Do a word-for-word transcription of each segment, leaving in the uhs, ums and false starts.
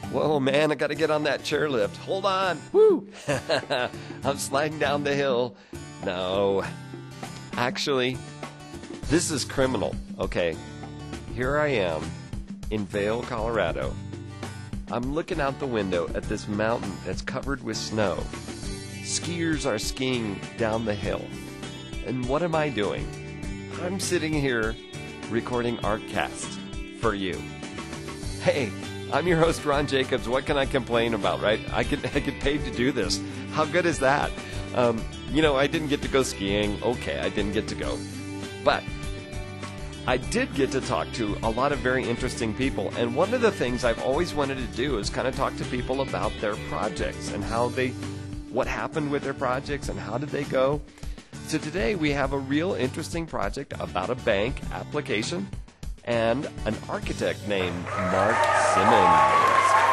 Whoa, man, I got to get on that chairlift. Hold on. Woo! I'm sliding down the hill. No. Actually, this is criminal. Okay, here I am in Vail, Colorado. I'm looking out the window at this mountain that's covered with snow. Skiers are skiing down the hill. And what am I doing? I'm sitting here recording ArtCast for you. Hey, I'm your host, Ron Jacobs. What can I complain about, right? I get, I get paid to do this. How good is that? Um, you know, I didn't get to go skiing. Okay, I didn't get to go. But I did get to talk to a lot of very interesting people. And one of the things I've always wanted to do is kind of talk to people about their projects and how they, what happened with their projects and how did they go. So today we have a real interesting project about a bank application and an architect named Mark Simmons.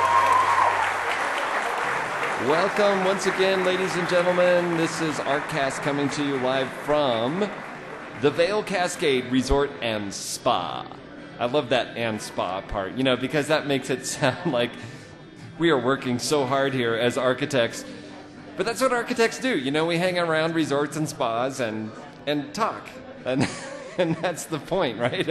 Welcome once again, ladies and gentlemen. This is ArtCast coming to you live from the Vail Cascade Resort and Spa. I love that "and spa" part, you know, because that makes it sound like we are working so hard here as architects. But that's what architects do. You know, we hang around resorts and spas and, and talk. And, and that's the point, right?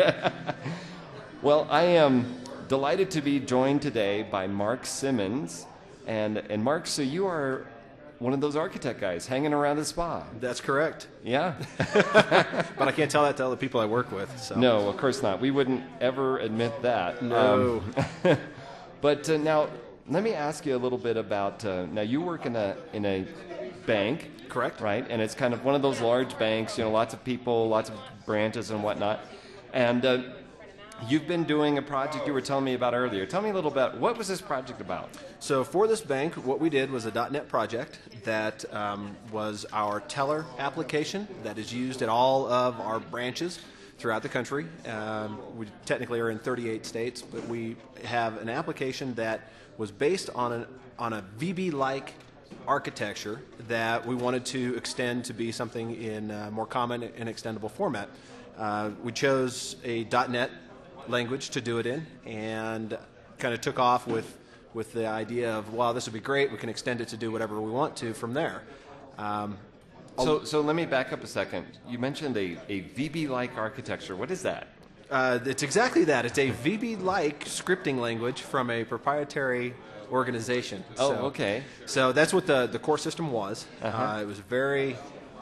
Well, I am delighted to be joined today by Mark Simmons. And, and Mark, so you are one of those architect guys hanging around the spa. That's correct. Yeah. But I can't tell that to other people I work with. So. No, of course not. We wouldn't ever admit that. No. Um, but uh, now, let me ask you a little bit about, uh, now you work in a in a bank. Correct. Right? And it's kind of one of those large banks, you know, lots of people, lots of branches and whatnot. And uh, you've been doing a project you were telling me about earlier. Tell me a little bit, what was this project about? So for this bank, what we did was a .dot net project that um, was our teller application that is used at all of our branches throughout the country. Um, we technically are in thirty-eight states, but we have an application that was based on an on a V B-like architecture that we wanted to extend to be something in a more common and extendable format. Uh, we chose a .dot net language to do it in, and kind of took off with with the idea of, wow, this would be great. We can extend it to do whatever we want to from there. Um, so, so let me back up a second. You mentioned a, a V B-like architecture. What is that? Uh, it's exactly that. It's a V B-like scripting language from a proprietary organization. Oh, so, okay. So that's what the, the core system was. Uh-huh. Uh, it was very...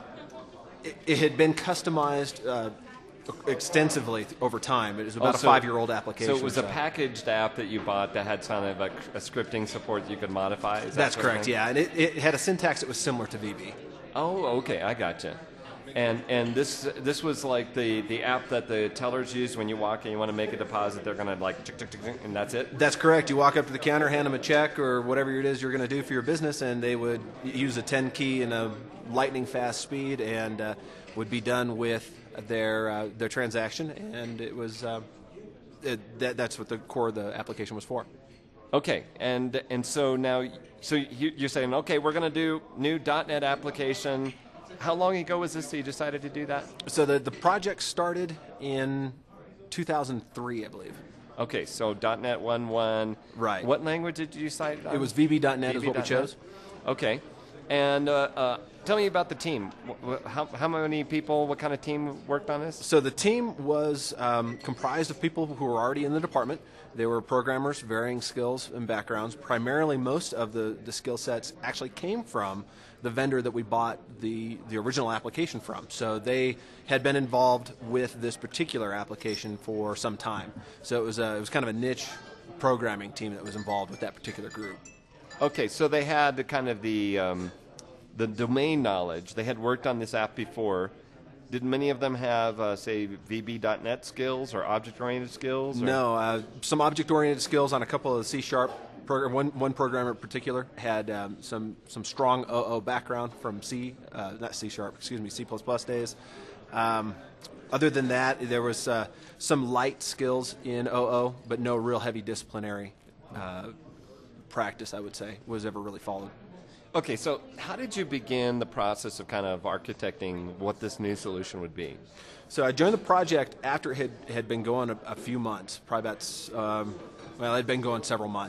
It, it had been customized uh, extensively over time. It was about oh, so, a five-year-old application. So it was so. a packaged app that you bought that had kind of a, a scripting support that you could modify? Is That's that correct, yeah. And it, it had a syntax that was similar to V B. Oh, okay. I gotcha. And and this this was like the, the app that the tellers use when you walk and you want to make a deposit. They're going to like tick, tick, tick, tick, and that's it? That's correct. You walk up to the counter, hand them a check or whatever it is you're going to do for your business, and they would use a ten key in a lightning fast speed and uh, would be done with their uh, their transaction. And it was uh, it, that, that's what the core of the application was for. Okay, and and so now, so you, you're saying, okay, we're going to do new .dot net application. How long ago was this that you decided to do that? So the, the project started in two thousand three, I believe. Okay, so .dot net one point one. Right. What language did you cite it on? It was V B dot net V B is what we chose. Okay. And uh, uh, tell me about the team. How, how many people, what kind of team worked on this? So the team was um, comprised of people who were already in the department. They were programmers, varying skills and backgrounds. Primarily, most of the, the skill sets actually came from the vendor that we bought the, the original application from. So they had been involved with this particular application for some time. So it was a, it was kind of a niche programming team that was involved with that particular group. Okay, so they had the kind of the um, the domain knowledge. They had worked on this app before. Did many of them have, uh, say, V B dot net skills or object-oriented skills? Or? No, uh, some object-oriented skills on a couple of the C-sharp. Program, one, one programmer in particular had um, some some strong O O background from C, uh, not C-sharp, excuse me, C plus plus days. Um, other than that, there was uh, some light skills in O O, but no real heavy disciplinary uh, practice, I would say, was ever really followed. Okay, so how did you begin the process of kind of architecting what this new solution would be? So I joined the project after it had, had been going a, a few months, probably about, um, well, it had been going several months.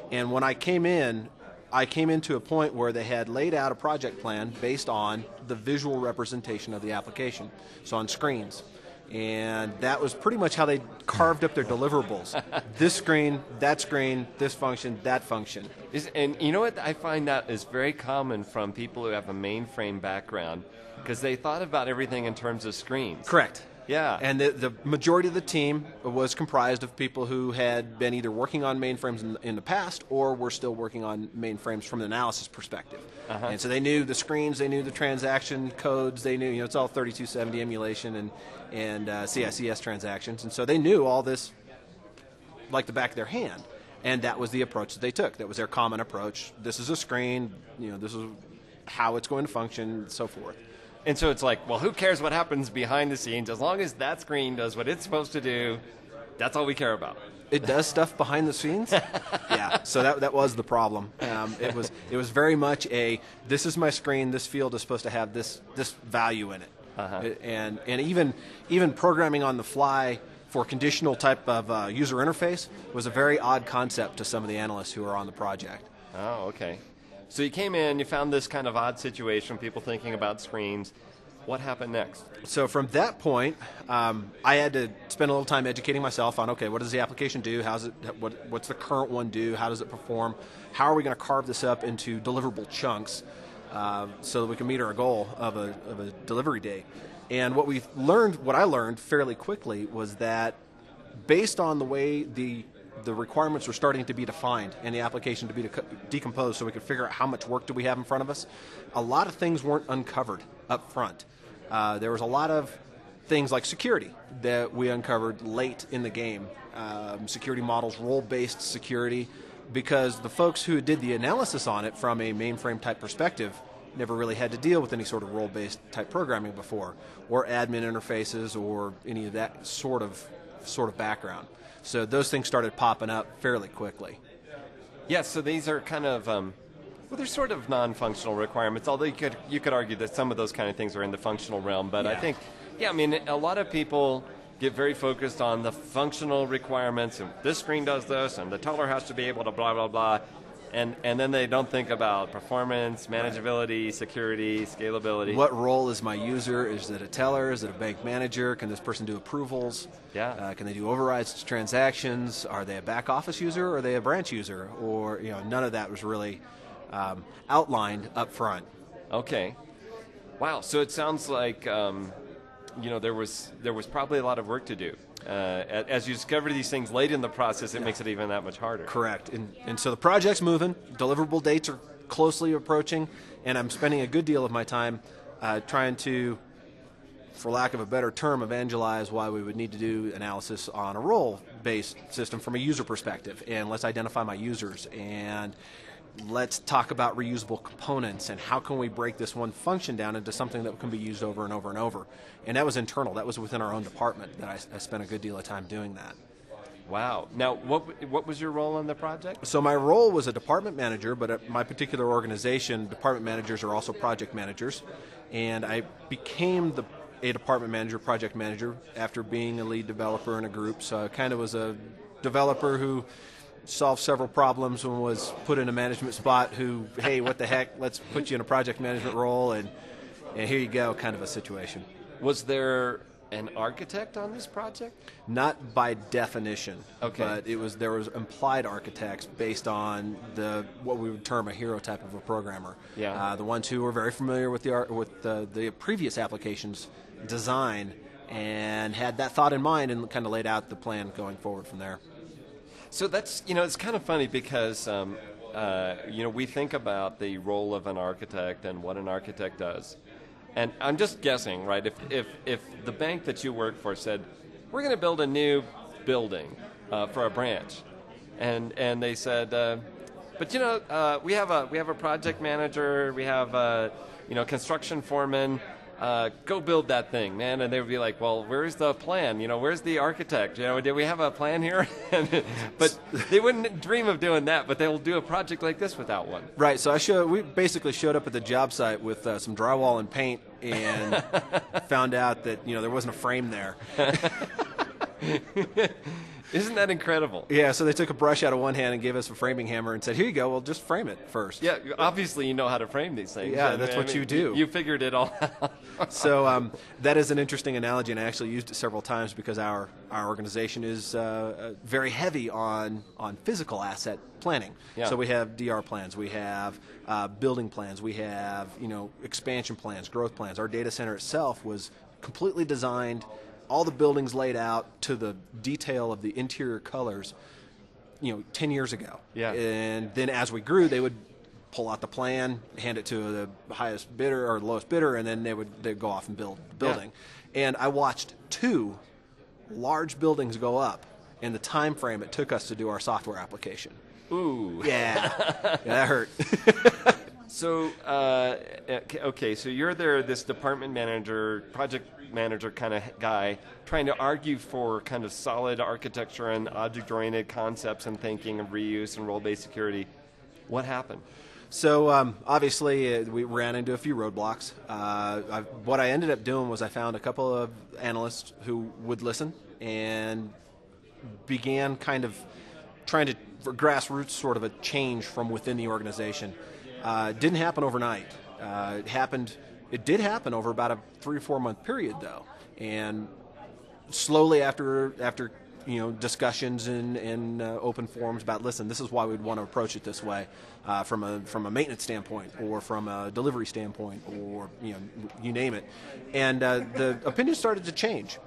And when I came in, I came into a point where they had laid out a project plan based on the visual representation of the application, so on screens. And that was pretty much how they carved up their deliverables. This screen, that screen, this function, that function. Is, and you know what? I find that is very common from people who have a mainframe background, because they thought about everything in terms of screens. Correct. Yeah. And the, the majority of the team was comprised of people who had been either working on mainframes in, in the past or were still working on mainframes from an analysis perspective. Uh-huh. And so they knew the screens, they knew the transaction codes, they knew, you know, it's all thirty-two seventy emulation and, and uh, C I C S transactions. And so they knew all this like the back of their hand. And that was the approach that they took. That was their common approach. This is a screen, you know, this is how it's going to function, and so forth. And so it's like, well, who cares what happens behind the scenes? As long as that screen does what it's supposed to do, that's all we care about. It does stuff behind the scenes? Yeah, so that that was the problem. Um, it was it was very much a, this is my screen, this field is supposed to have this this value in it. Uh-huh. It and and even even programming on the fly for conditional type of uh, user interface was a very odd concept to some of the analysts who were on the project. Oh, okay. So you came in, you found this kind of odd situation, people thinking about screens. What happened next? So from that point, um, I had to spend a little time educating myself on, okay, what does the application do? How's it? What, what's the current one do? How does it perform? How are we going to carve this up into deliverable chunks uh, so that we can meet our goal of a, of a delivery day? And what we learned, what I learned fairly quickly was that based on the way the the requirements were starting to be defined and the application to be de- decomposed so we could figure out how much work do we have in front of us, a lot of things weren't uncovered up front. Uh, there was a lot of things like security that we uncovered late in the game, um, security models, role-based security, because the folks who did the analysis on it from a mainframe type perspective never really had to deal with any sort of role-based type programming before, or admin interfaces, or any of that sort of sort of background. So those things started popping up fairly quickly. Yeah, so these are kind of, um, well, they're sort of non-functional requirements, although you could you could argue that some of those kind of things are in the functional realm. But yeah. I think, yeah, I mean, a lot of people get very focused on the functional requirements, and this screen does this, and the teller has to be able to blah, blah, blah. And and then they don't think about performance, manageability, security, scalability. What role is my user? Is it a teller? Is it a bank manager? Can this person do approvals? Yeah. Uh, can they do overrides to transactions? Are they a back office user or are they a branch user? Or, you know, none of that was really um, outlined up front. Okay. Wow. So it sounds like um, you know there was there was probably a lot of work to do. Uh, as you discover these things late in the process, it yeah. makes it even that much harder. Correct. And, and so the project's moving, deliverable dates are closely approaching, and I'm spending a good deal of my time uh, trying to, for lack of a better term, evangelize why we would need to do analysis on a role-based system from a user perspective. And let's identify my users, and let's talk about reusable components and how can we break this one function down into something that can be used over and over and over. And that was internal. That was within our own department that I, I spent a good deal of time doing that. Wow. Now, what what was your role on the project? So my role was a department manager, but at my particular organization, department managers are also project managers. And I became the a department manager, project manager, after being a lead developer in a group. So I kind of was a developer who solved several problems and was put in a management spot who, hey, what the heck, let's put you in a project management role, and, and here you go, kind of a situation. Was there an architect on this project? Not by definition, okay. But it was there was implied architects based on the what we would term a hero type of a programmer. Yeah. Uh, the ones who were very familiar with the art, with the, the previous application's design and had that thought in mind and kind of laid out the plan going forward from there. So that's, you know, it's kind of funny because, um, uh, you know, we think about the role of an architect and what an architect does. And I'm just guessing, right, if if, if the bank that you work for said, we're going to build a new building uh, for a branch, and and they said, uh, but, you know, uh, we have a we have a project manager, we have a, you know, construction foreman, Uh, go build that thing, man. And they would be like, well, where's the plan? You know, where's the architect? You know, did we have a plan here? But they wouldn't dream of doing that, but they'll do a project like this without one. Right. So I showed, we basically showed up at the job site with uh, some drywall and paint and found out that, you know, there wasn't a frame there. Isn't that incredible? Yeah, so they took a brush out of one hand and gave us a framing hammer and said, here you go, well, just frame it first. Yeah, obviously you know how to frame these things. Yeah, I that's mean, what I mean, you do. You figured it all out. So um, that is an interesting analogy, and I actually used it several times because our, our organization is uh, uh, very heavy on, on physical asset planning. Yeah. So we have D R plans, we have uh, building plans, we have you know expansion plans, growth plans. Our data center itself was completely designed, all the buildings laid out to the detail of the interior colors, you know, ten years ago. Yeah. And then as we grew, they would pull out the plan, hand it to the highest bidder or the lowest bidder, and then they would they'd go off and build the building. Yeah. And I watched two large buildings go up in the time frame it took us to do our software application. Ooh. Yeah, yeah that hurt. So, uh, okay, so you're there, this department manager, project manager kind of guy, trying to argue for kind of solid architecture and object-oriented concepts and thinking of reuse and role-based security. What happened? So um, obviously uh, we ran into a few roadblocks. Uh, I, what I ended up doing was I found a couple of analysts who would listen and began kind of trying to for grassroots sort of a change from within the organization. Uh, it didn't happen overnight. Uh, it happened. It did happen over about a three or four month period, though, and slowly after after you know discussions in in uh, open forums about listen, this is why we'd want to approach it this way, uh, from a from a maintenance standpoint or from a delivery standpoint or you know you name it, and uh, the opinion started to change.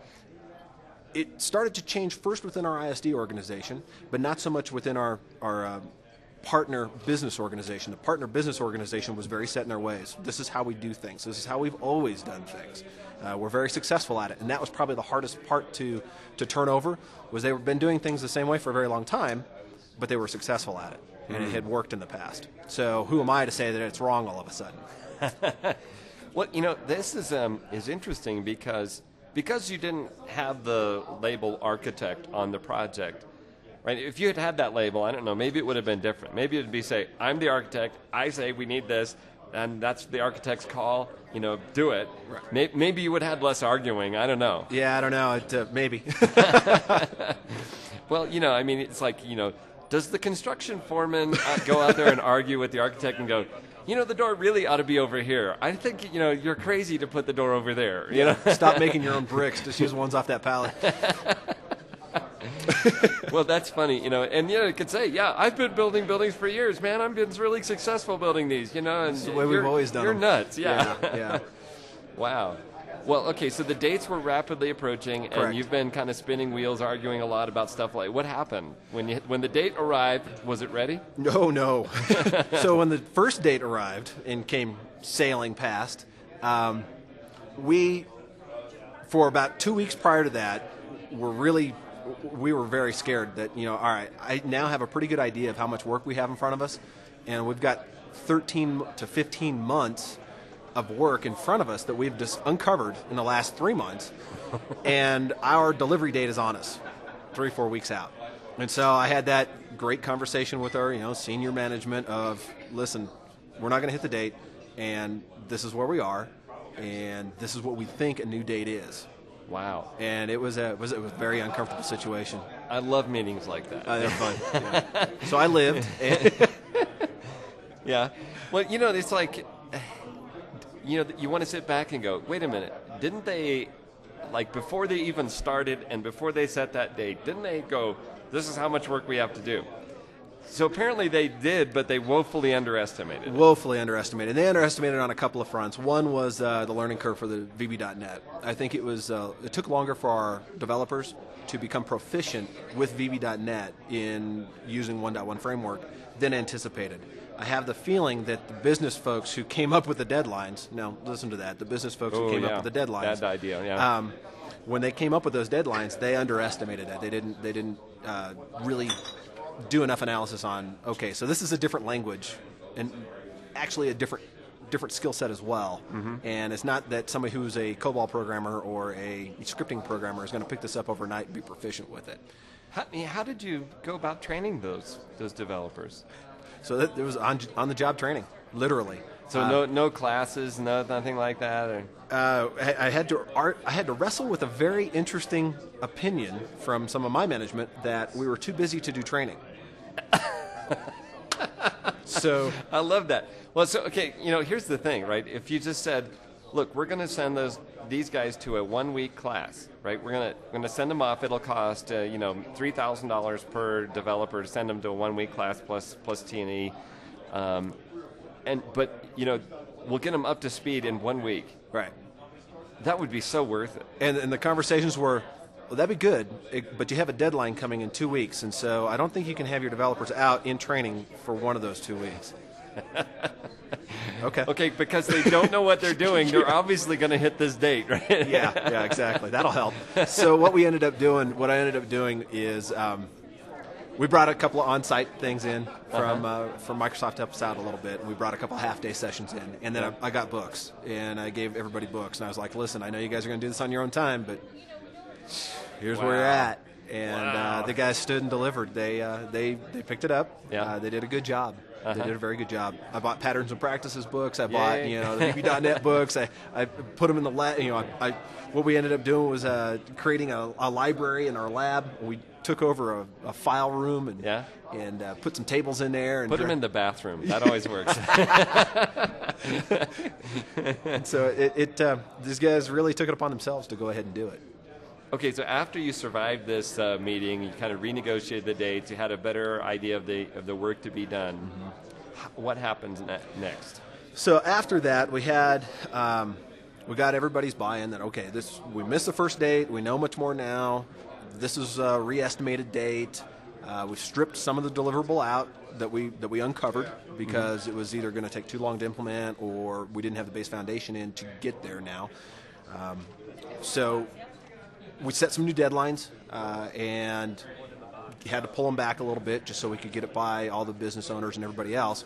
It started to change first within our I S D organization, but not so much within our our uh, partner business organization. The partner business organization was very set in their ways. This is how we do things. This is how we've always done things. Uh, we're very successful at it, and that was probably the hardest part to to turn over. Was they've been doing things the same way for a very long time, but they were successful at it, and mm. it had worked in the past. So who am I to say that it's wrong all of a sudden? Well, you know, this is um, is interesting because because you didn't have the label architect on the project. Right? If you had had that label, I don't know, maybe it would have been different. Maybe it would be, say, I'm the architect, I say we need this, and that's the architect's call, you know, do it. Right. Maybe, maybe you would have had less arguing, I don't know. Yeah, I don't know, it, uh, maybe. Well, you know, I mean, it's like, you know, does the construction foreman uh, go out there and argue with the architect and go, you know, the door really ought to be over here. I think, you know, you're crazy to put the door over there. You know? Stop making your own bricks, just use ones off that pallet. Well, that's funny, you know, and you know, it could say, yeah, I've been building buildings for years, man. I've been really successful building these, you know. And it's the way we've always done You're them. nuts, yeah. Yeah, yeah. Wow. Well, okay, so the dates were rapidly approaching, and Correct. you've been kind of spinning wheels, arguing a lot about stuff like, what happened? When you when the date arrived, was it ready? No, no. So when the first date arrived and came sailing past, um, we, for about two weeks prior to that, were really... we were very scared that, you know, all right, I now have a pretty good idea of how much work we have in front of us, and we've got thirteen to fifteen months of work in front of us that we've just uncovered in the last three months, and our delivery date is on us, three, four weeks out. And so I had that great conversation with our, you know, senior management of, listen, we're not going to hit the date, and this is where we are, and this is what we think a new date is. Wow. And it was a it was, it was a very uncomfortable situation. I love meetings like that. Uh, they're fun. Yeah. So I lived. And yeah. Well, you know, it's like, you know, you want to sit back and go, wait a minute, didn't they, like before they even started and before they set that date, didn't they go, this is how much work we have to do? So apparently they did, but they woefully underestimated. Woefully underestimated. They underestimated on a couple of fronts. One was uh, the learning curve for the V B dot net. I think it was uh, it took longer for our developers to become proficient with V B dot net in using one point one framework than anticipated. I have the feeling that the business folks who came up with the deadlines, now listen to that, the business folks oh, who came yeah. up with the deadlines. Bad idea, yeah. Um, when they came up with those deadlines, they underestimated that. They didn't, they didn't uh, really do enough analysis on, okay, so this is a different language and actually a different different skill set as well. Mm-hmm. And it's not that somebody who's a COBOL programmer or a scripting programmer is going to pick this up overnight and be proficient with it. How, how did you go about training those those developers? So that, it was on, on the job training, literally. So no no classes, no nothing like that, or Uh, I, I had to art, I had to wrestle with a very interesting opinion from some of my management that we were too busy to do training. So I love that. Well, so okay, you know, here's the thing, right? If you just said, look, we're going to send those these guys to a one week class, right? We're gonna we're gonna send them off. It'll cost uh, you know three thousand dollars per developer to send them to a one week class plus plus T and E, um, and but you know we'll get them up to speed in one week. right. That would be so worth it. And, and the conversations were, well, that'd be good, it, but you have a deadline coming in two weeks, and so I don't think you can have your developers out in training for one of those two weeks. Okay. Okay, because they don't know what they're doing. They're obviously going to hit this date, right? Yeah, yeah, exactly. That'll help. So what we ended up doing, what I ended up doing is um, we brought a couple of on-site things in from uh-huh. uh, from Microsoft to help us out a little bit. And we brought a couple of half-day sessions in, and then I, I got books, and I gave everybody books, and I was like, listen, I know you guys are going to do this on your own time, but here's wow. where you're at. And wow. uh, the guys stood and delivered. They uh, they they picked it up. Yeah. Uh, they did a good job. Uh-huh. They did a very good job. I bought Patterns and Practices books. I bought, Yay. you know, the V B dot net books. I, I put them in the lab. You know, I, I what we ended up doing was uh, creating a, a library in our lab. We took over a, a file room and Yeah. and uh, put some tables in there. And Put them in the bathroom. That always works. so it, it uh, these guys really took it upon themselves to go ahead and do it. Okay, so after you survived this uh, meeting, you kind of renegotiated the dates, you had a better idea of the of the work to be done. Mm-hmm. What happens ne- next? So after that, we had um, we got everybody's buy-in that okay, this we missed the first date. We know much more now. This is a re-estimated date. Uh, we stripped some of the deliverable out that we that we uncovered because mm-hmm. it was either going to take too long to implement or we didn't have the base foundation in to get there now. Um, so. We set some new deadlines uh, and had to pull them back a little bit just so we could get it by all the business owners and everybody else.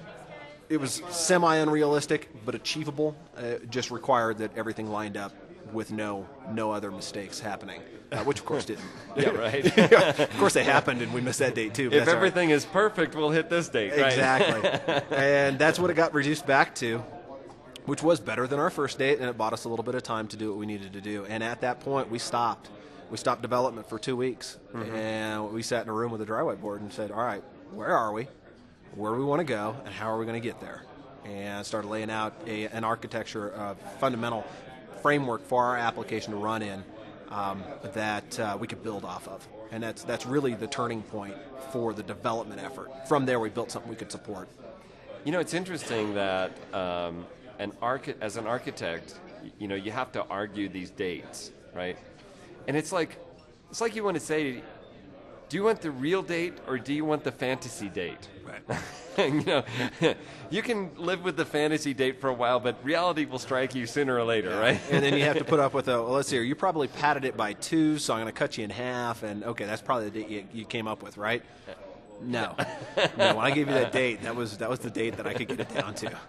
It was semi-unrealistic, but achievable. Uh, it just required that everything lined up with no no other mistakes happening, uh, which of course didn't. Yeah, right. Yeah, of course they happened, and we missed that date too. If everything right. is perfect, we'll hit this date, right? Exactly. And that's what it got reduced back to, which was better than our first date, and it bought us a little bit of time to do what we needed to do. And at that point, we stopped. We stopped development for two weeks, mm-hmm. and we sat in a room with a dry whiteboard and said, all right, where are we? Where do we want to go, and how are we going to get there? And started laying out a, an architecture, a fundamental framework for our application to run in um, that uh, we could build off of. And that's that's really the turning point for the development effort. From there, we built something we could support. You know, it's interesting that um, an archi- as an architect, you know, you have to argue these dates, right? And it's like, it's like you want to say, do you want the real date or do you want the fantasy date? Right. You know, you can live with the fantasy date for a while, but reality will strike you sooner or later, yeah. right? And then you have to put up with a, well, let's see here, you probably padded it by two, so I'm going to cut you in half, and okay, that's probably the date you, you came up with, right? No. No, when I gave you that date, that was that was the date that I could get it down to.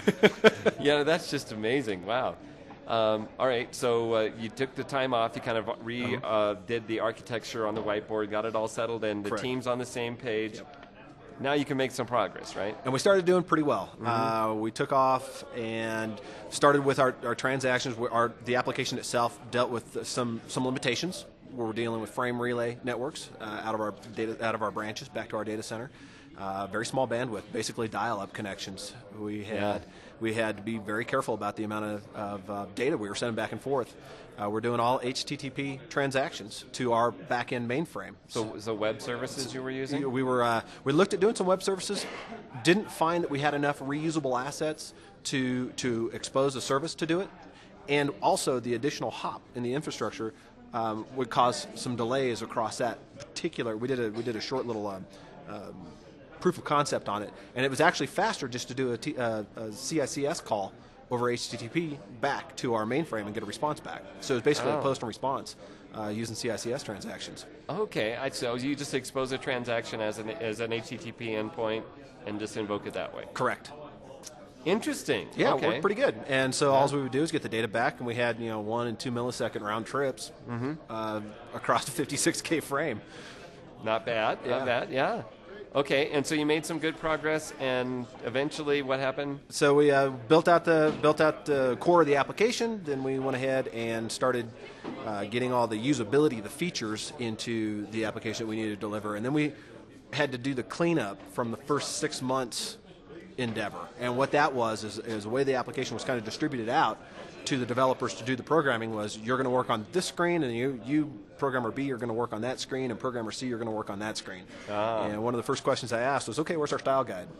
Yeah, that's just amazing. Wow. Um, all right, so uh, you took the time off, you kind of re uh, uh, did the architecture on the whiteboard, got it all settled in, the Correct. team's on the same page. Yep. Now you can make some progress, right? And we started doing pretty well. Mm-hmm. Uh, we took off and started with our, our transactions. Our, the application itself dealt with some some limitations. Where we're dealing with frame relay networks uh, out of our data, out of our branches back to our data center. Uh, very small bandwidth, basically dial-up connections. We had Yeah. we had to be very careful about the amount of, of uh, data we were sending back and forth. Uh, we're doing all H T T P transactions to our back-end mainframe. So, so web services you were using? We were uh, we looked at doing some web services, didn't find that we had enough reusable assets to to expose a service to do it, and also the additional hop in the infrastructure um, would cause some delays across that particular. We did a we did a short little um, um, proof of concept on it, and it was actually faster just to do a, T, uh, a C I C S call over H T T P back to our mainframe and get a response back. So it was basically Oh. a post and response uh, using C I C S transactions. Okay, I, so you just expose a transaction as an as an H T T P endpoint and just invoke it that way. Correct. Interesting. Yeah, okay. it worked pretty good. And so all we would do is get the data back, and we had you know one and two millisecond round trips Mm-hmm. uh, across a fifty-six K frame. Not bad. Yeah. Not bad. Yeah. Okay, and so you made some good progress, and eventually, what happened? So we uh, built out the built out the core of the application. Then we went ahead and started uh, getting all the usability, the features into the application that we needed to deliver, and then we had to do the cleanup from the first six months endeavor. And what that was is, is the way the application was kind of distributed out to the developers to do the programming was you're going to work on this screen, and you, you programmer B, are going to work on that screen, and programmer C, you're going to work on that screen. Ah. And one of the first questions I asked was, okay, where's our style guide?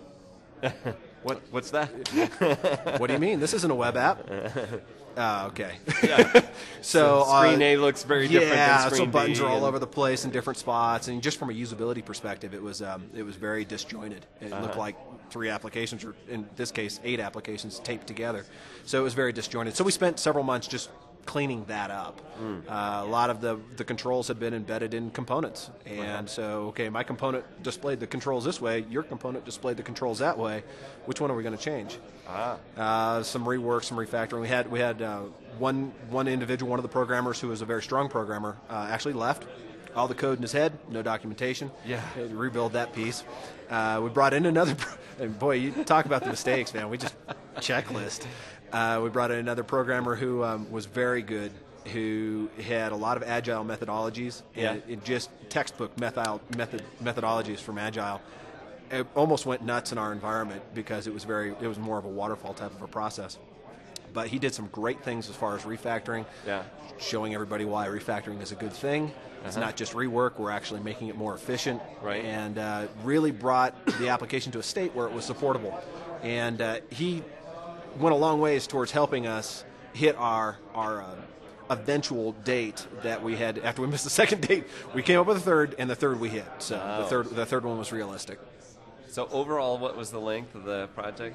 What What's that? What do you mean? This isn't a web app. Uh, okay. Yeah. so so screen uh, A looks very different yeah, than screen so buttons B, are all and- over the place in different spots, and just from a usability perspective, it was um, it was very disjointed. It Uh-huh. looked like three applications, or in this case, eight applications taped together. So it was very disjointed. So we spent several months just cleaning that up. Mm. Uh, a lot of the the controls had been embedded in components, and so okay, my component displayed the controls this way, your component displayed the controls that way. Which one are we going to change? Ah. Uh, some rework, some refactoring. We had we had uh, one one individual, one of the programmers who was a very strong programmer, uh, actually left. All the code in his head, no documentation. Yeah. Had to rebuild that piece. Uh, we brought in another. Pro- and boy, you talk about the mistakes, man. We just checklist. Uh, we brought in another programmer who um, was very good, who had a lot of agile methodologies, Yeah. and it just textbook methodol- method methodologies from agile. It almost went nuts in our environment because it was very it was more of a waterfall type of a process. But he did some great things as far as refactoring, Yeah. showing everybody why refactoring is a good thing. It's Uh-huh. not just rework, we're actually making it more efficient. Right. And uh, really brought the application to a state where it was supportable. And uh, he went a long ways towards helping us hit our, our uh, eventual date that we had. After we missed the second date, we came up with a third, and the third we hit. So Wow. the third the third one was realistic. So overall, what was the length of the project?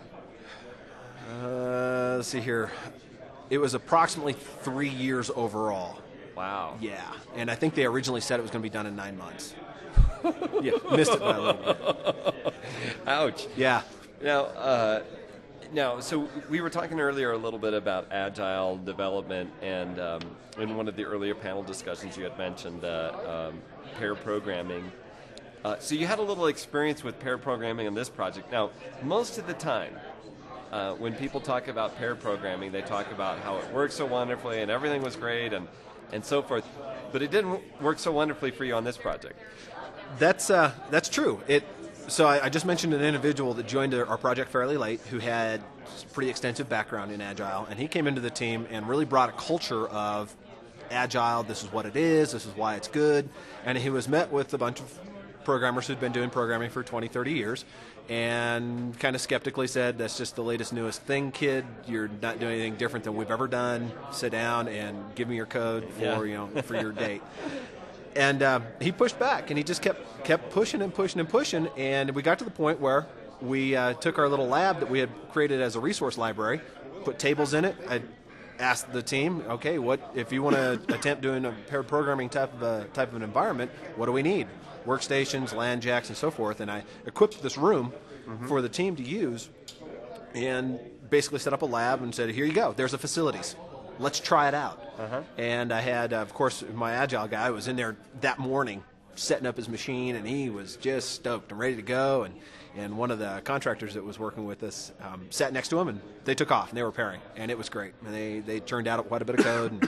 Uh, let's see here. It was approximately three years overall. Wow. Yeah, and I think they originally said it was going to be done in nine months. Yeah, missed it by a little bit. Ouch. Yeah. Now, uh, now, so we were talking earlier a little bit about agile development, and um, in one of the earlier panel discussions, you had mentioned uh, um, pair programming. Uh, so you had a little experience with pair programming on this project. Now, most of the time, uh, when people talk about pair programming, they talk about how it works so wonderfully and everything was great and, and so forth. But it didn't work so wonderfully for you on this project. That's uh, that's true. It. So I, I just mentioned an individual that joined our project fairly late who had pretty extensive background in Agile, and he came into the team and really brought a culture of Agile. This is what it is. This is why it's good. And he was met with a bunch of programmers who'd been doing programming for twenty, thirty years, and kind of skeptically said, that's just the latest, newest thing, kid. You're not doing anything different than we've ever done. Sit down and give me your code for, Yeah. you know, for your date. And uh, he pushed back, and he just kept kept pushing and pushing and pushing, and we got to the point where we uh, took our little lab that we had created as a resource library, put tables in it. I asked the team, okay, what if you want to attempt doing a paired programming type of a, type of an environment? What do we need? Workstations, LAN jacks, and so forth. And I equipped this room mm-hmm. for the team to use, and basically set up a lab and said, here you go. There's the facilities. Let's try it out. Uh-huh. And I had, uh, of course, my Agile guy was in there that morning setting up his machine, and he was just stoked and ready to go. And, and one of the contractors that was working with us um, sat next to him, and they took off, and they were pairing, and it was great. And they, they turned out quite a bit of code and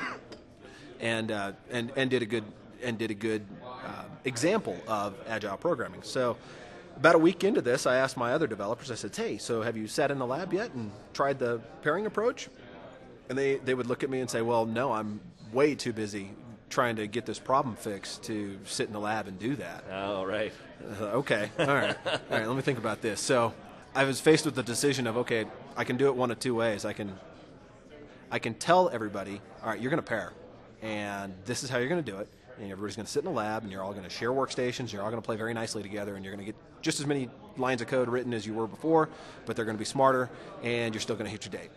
and uh, and, and did a good and did a good uh, example of Agile programming. So about a week into this, I asked my other developers, I said, hey, so have you sat in the lab yet and tried the pairing approach? And they, they would look at me and say, well, no, I'm way too busy trying to get this problem fixed to sit in the lab and do that. Oh, right. Uh, okay, all right. All right, let me think about this. So I was faced with the decision of, okay, I can do it one of two ways. I can I can tell everybody, all right, you're going to pair, and this is how you're going to do it, and everybody's going to sit in the lab, and you're all going to share workstations, you're all going to play very nicely together, and you're going to get just as many lines of code written as you were before, but they're going to be smarter, and you're still going to hit your date.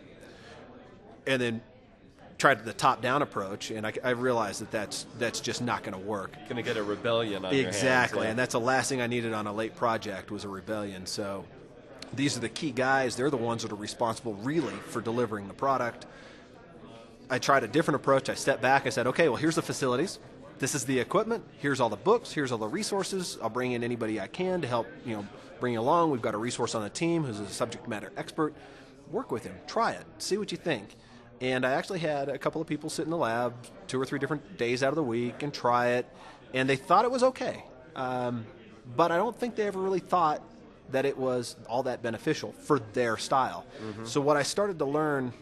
And then tried the top-down approach, and I, I realized that that's, that's just not going to work. Going to get a rebellion on your hands. Exactly, Yeah. and that's the last thing I needed on a late project was a rebellion. So these are the key guys. They're the ones that are responsible really for delivering the product. I tried a different approach. I stepped back. I said, okay, well, here's the facilities. this is the equipment. Here's all the books. Here's all the resources. I'll bring in anybody I can to help, you know, bring you along. We've got a resource on the team who's a subject matter expert. Work with him. Try it. See what you think. And I actually had a couple of people sit in the lab two or three different days out of the week and try it, and they thought it was okay. Um, but I don't think they ever really thought that it was all that beneficial for their style. Mm-hmm. So what I started to learn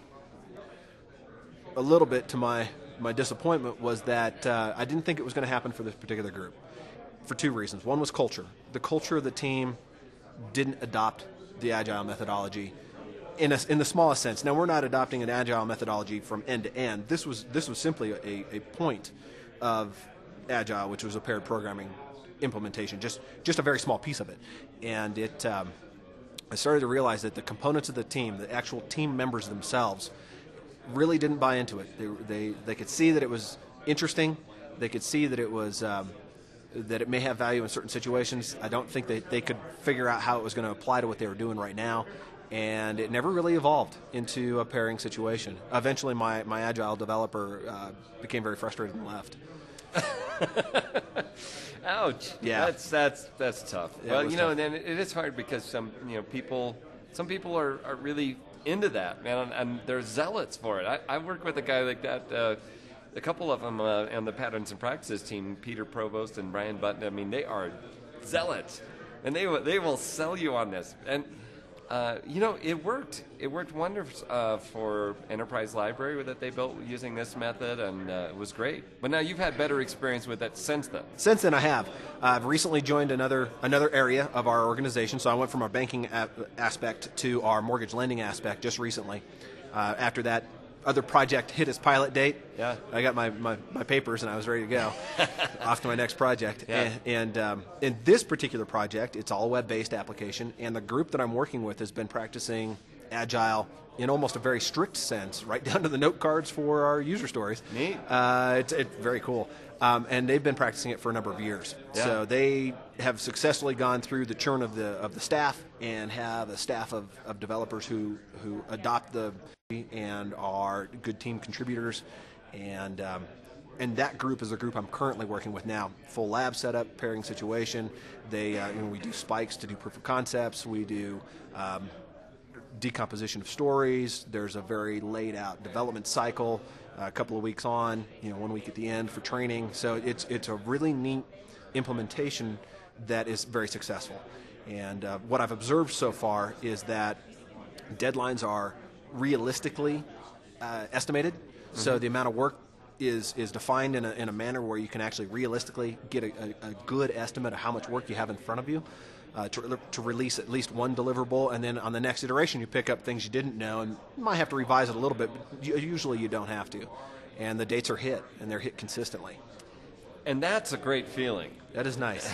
a little bit to my, my disappointment was that uh, I didn't think it was going to happen for this particular group for two reasons. One was culture. The culture of the team didn't adopt the Agile methodology in a, in the smallest sense. Now, we're not adopting an Agile methodology from end to end. This was this was simply a, a point of Agile, which was a paired programming implementation, just just a very small piece of it. And it, um, I started to realize that the components of the team, the actual team members themselves, really didn't buy into it. They they they could see that it was interesting. They could see that it was um, that it may have value in certain situations. I don't think that they could figure out how it was going to apply to what they were doing right now. And it never really evolved into a pairing situation. Eventually, my, my Agile developer uh, became very frustrated and left. Ouch! Yeah, that's that's that's tough. Yeah, well, you know, tough. and then it is hard because some you know people, some people are, are really into that, man, and they're zealots for it. I, I work with a guy like that. Uh, a couple of them uh, on the Patterns and Practices team, Peter Provost and Brian Button. I mean, they are zealots, and they will they will sell you on this. And Uh, you know, it worked. It worked wonders uh, for Enterprise Library that they built using this method, and uh, it was great. But now you've had better experience with it since then. Since then, I have. Uh, I've recently joined another another area of our organization, so I went from our banking a- aspect to our mortgage lending aspect just recently. Uh, after that other project hit its pilot date, yeah. I got my, my, my papers and I was ready to go. Off to my next project. Yeah. And, and um, in this particular project, it's all web-based application, and the group that I'm working with has been practicing Agile in almost a very strict sense, right down to the note cards for our user stories. Neat. Uh, it's, it's very cool. Um, and they've been practicing it for a number of years. Yeah. So they have successfully gone through the churn of the of the staff and have a staff of, of developers who, who adopt the and are good team contributors. And um, and that group is a group I'm currently working with now. Full lab setup, pairing situation. They uh, you know, we do spikes to do proof of concepts. We do um, decomposition of stories. There's a very laid out development cycle. A couple of weeks on, you know, one week at the end for training. So it's it's a really neat implementation that is very successful. And uh, what I've observed so far is that deadlines are realistically uh, estimated. Mm-hmm. So the amount of work is is defined in a in a manner where you can actually realistically get a, a, a good estimate of how much work you have in front of you. Uh, to, to release at least one deliverable, and then on the next iteration you pick up things you didn't know, and you might have to revise it a little bit, but you, usually you don't have to. And the dates are hit, and they're hit consistently. And that's a great feeling. That is nice.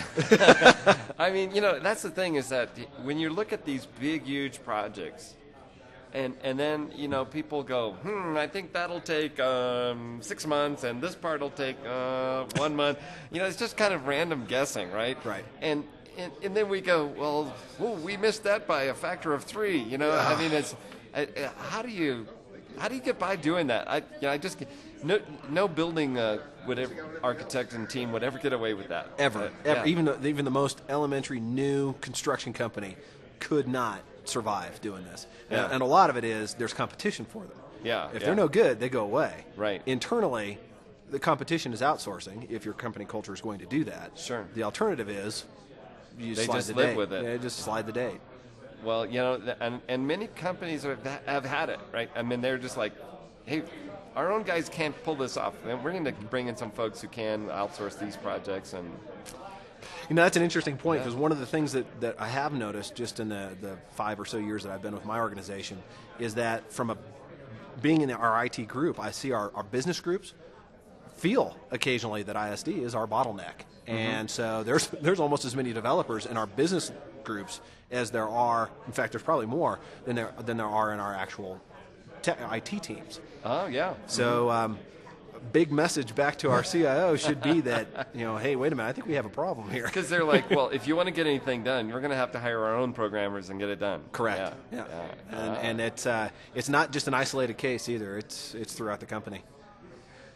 I mean, you know, that's the thing is that when you look at these big, huge projects, and and then, you know, people go, hmm, I think that'll take um, six months, and this part will take uh, one month. You know, it's just kind of random guessing, right? Right. And And, and then we go, well, whoa, we missed that by a factor of three. You know, I mean, it's I, how do you how do you get by doing that? I, you know, I just no no building uh, would ever, architect and team would ever get away with that Ever, uh, ever. Yeah. Even the, even the most elementary new construction company could not survive doing this. Yeah. And, and a lot of it is there's competition for them. Yeah, If yeah. they're no good, they go away. Right. Internally, the competition is outsourcing. If your company culture is going to do that, Sure. The alternative is. You They slide just the live date. with it. Yeah, just slide the date. Well, you know, th- and and many companies have have had it, right? I mean, they're just like, hey, our own guys can't pull this off. And we're going to bring in some folks who can outsource these projects. And You know, that's an interesting point, Yeah. because one of the things that, that I have noticed just in the, the five or so years that I've been with my organization is that from a being in our I T group, I see our, our business groups feel occasionally that I S D is our bottleneck. Mm-hmm. And so there's there's almost as many developers in our business groups as there are, in fact, there's probably more than there, than there are in our actual tech, I T teams. oh yeah, So um, a big message back to our C I O should be that, you know, hey, wait a minute, I think we have a problem here. because they're like, well, if you want to get anything done, you're going to have to hire our own programmers and get it done. Correct. Yeah. Yeah. Yeah. And, Uh, and it's uh, it's not just an isolated case either. It's it's throughout the company.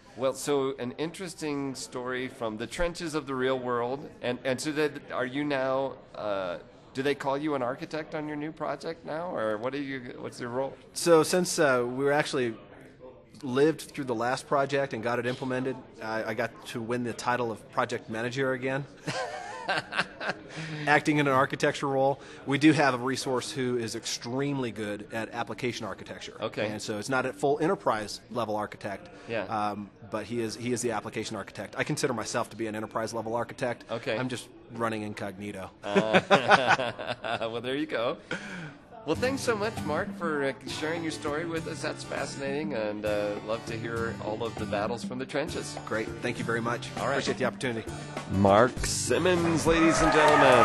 Well, so an interesting story from the trenches of the real world. And, and so that, are you now, uh, do they call you an architect on your new project now? Or what are you, what's your role? So since uh, we were actually lived through the last project and got it implemented, I, I got to win the title of project manager again. Acting in an architecture role. We do have a resource who is extremely good at application architecture. Okay. And so it's not a full enterprise level architect. Yeah. Um, but he is he is the application architect. I consider myself to be an enterprise level architect. Okay. I'm just running incognito. Uh, well, there you go. Well, thanks so much, Mark, for uh, sharing your story with us. That's fascinating, and uh, love to hear all of the battles from the trenches. Great. Thank you very much. All right. Appreciate the opportunity. Mark Simmons, ladies and gentlemen.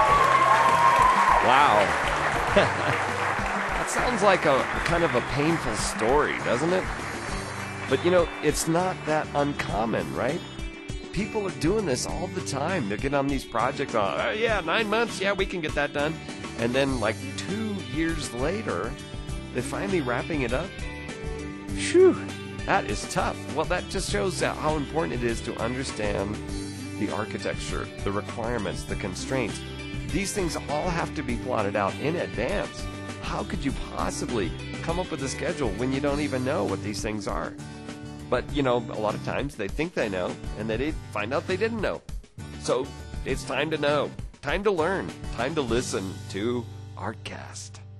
Wow. That sounds like a kind of a painful story, doesn't it? But, you know, it's not that uncommon, right? People are doing this all the time. They're getting on these projects. Oh, oh, yeah, nine months. Yeah, we can get that done. And then, like, two years later, they're finally wrapping it up. Phew, that is tough. Well, that just shows how important it is to understand the architecture, the requirements, the constraints. These things all have to be plotted out in advance. How could you possibly come up with a schedule when you don't even know what these things are? But, you know, a lot of times they think they know, and they find out they didn't know. So it's time to know, time to learn, time to listen to ArtCast.